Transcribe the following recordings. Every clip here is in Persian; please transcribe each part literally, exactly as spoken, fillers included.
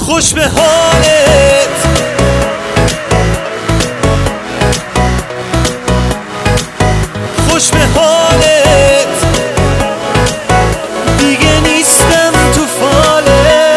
خوش به حالت، خوش به حالت، دیگه نیستم تو فالت.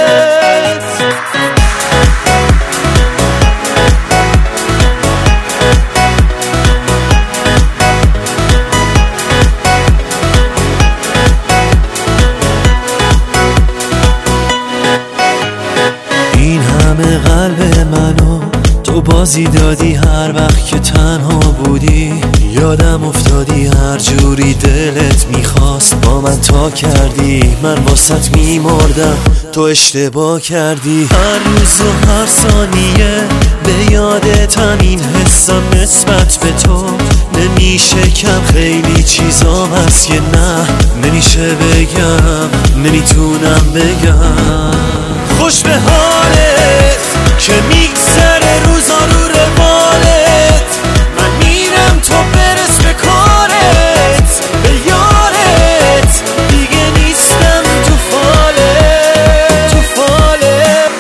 این همه قلب منو تو بازی دادی، هر وقت که تنها بودی یادم افتادی، هر جوری دلت میخواست با من تا کردی، من واسط میمردم تو اشتباه کردی. هر روز و هر ثانیه به یادتم، این حسم نسبت به تو نمیشه کم، خیلی چیزام هست که نه نمیشه بگم، نمیتونم بگم. خوش به حالت که میگذره روزا رو روالت، من میرم تو برس به کارت، به یارت، دیگه نیستم تو فالت، تو فالت.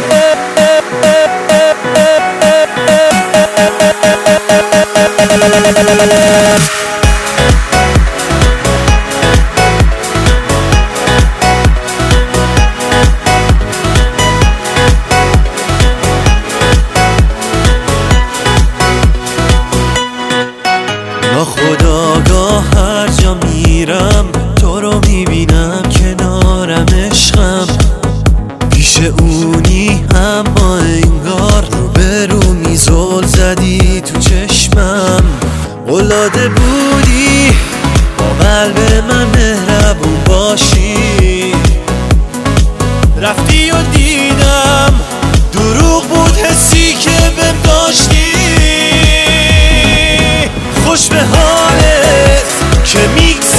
ناخودآگاه هر جا میرم تو رو میبینم، کنارم عشقم، پیش اونی اما انگار رو به رو میزل زدی تو چشمم. قلاده بودی با قلب من مهربون باشی، رفتی و دیدم دروغ بود حسی که بهم داشتی. خوش به حالت که میگذره